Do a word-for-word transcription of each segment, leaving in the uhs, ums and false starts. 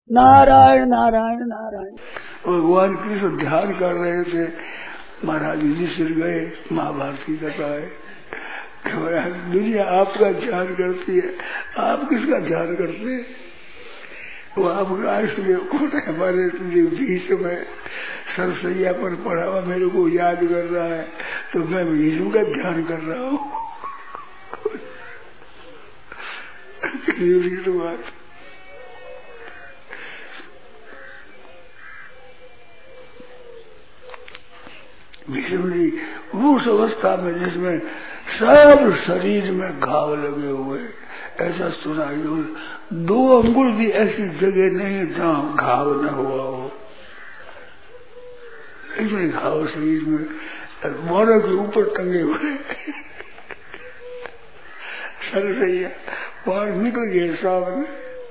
नारायण नारायण नारायण। भगवान कृष्ण ध्यान कर रहे थे, महाराज युधिष्ठिर गए, महाभारत की कथा है। दुनिया आपका ध्यान करती है, आप किसका ध्यान करते हैं? वो आप राष्ट्र में कौन है? हमारे बीच में सरसैया पर पड़ा हुआ मेरे को याद कर रहा है, तो मैं विष्णु का ध्यान कर रहा हूँ। तो बात विष्णु जी उस अवस्था में जिसमें सब शरीर में घाव लगे हुए, ऐसा सुना। दो अंगुल भी ऐसी जगह नहीं जहाँ घाव न हुआ हो, ऐसे घाव शरीर में मोरों के ऊपर टंगे हुए। सरसैया बाहर निकल गए सामने,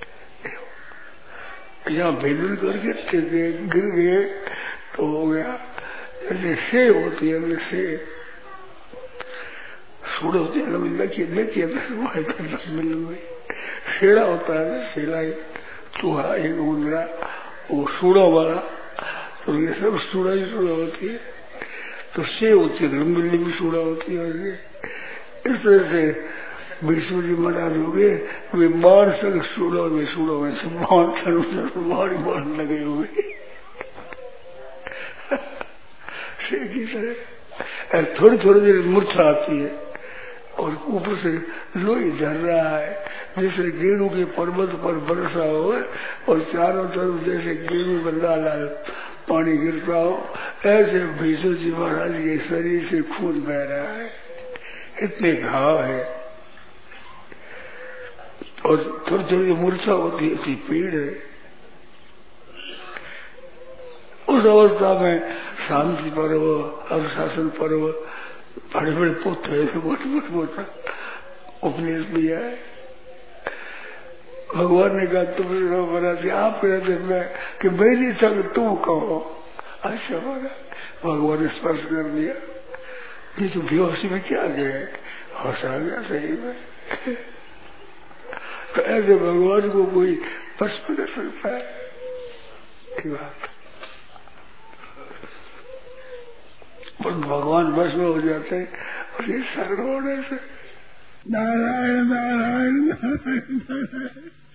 यहाँ भेदन करके टिके गिर गए तो हो गया। जैसे से होती है से सूढ़ होती है, देखिए देखिए शेड़ा होता है, शेला चूहा एक उंदरा, वो सूढ़ा वाला, तो ये सब सूढ़ा ही सूढ़ा होती है। तो से होती है, लंबी लंबी सूढ़ा होती है। इस तरह से विष्णु जी महाराज हो गए, वे बाढ़ सक सूढ़ो में सूढ़ो में सब बाढ़ बाढ़ लगे हुए की तरह। थोड़ी थोड़ी देर मूर्छा आती है और ऊपर से लोही झर रहा है, जैसे गेहूं के पर्वत पर बरसा हो और चारों तरफ जैसे गेहूं का लाल लाल पानी गिरता हो, ऐसे विष्णु जी महाराज के शरीर से खून बह रहा है, इतने घाव है। और थोड़ी थोड़ी मूर्छा होती है, ऐसी पीड़ है। उस अवस्था में शांति पर्व, अनुशासन पर्व, बड़े बड़े पुत्र मोटे मोटे मोटा उपदेश दिया है। भगवान ने कहा तुम महाराज आप कहते मैं कि मेरी संग तुम कहो। अच्छा भगवान ने स्पर्श कर दिया, ये तो बेहोशी में क्या गए, होश आ गया सही में। तो ऐसे भगवान को कोई स्पर्श कर सकता है की बात, पर भगवान बस में हो जाते हैं और ये शरण होने से। नारायण नारायण नारायण नारायण।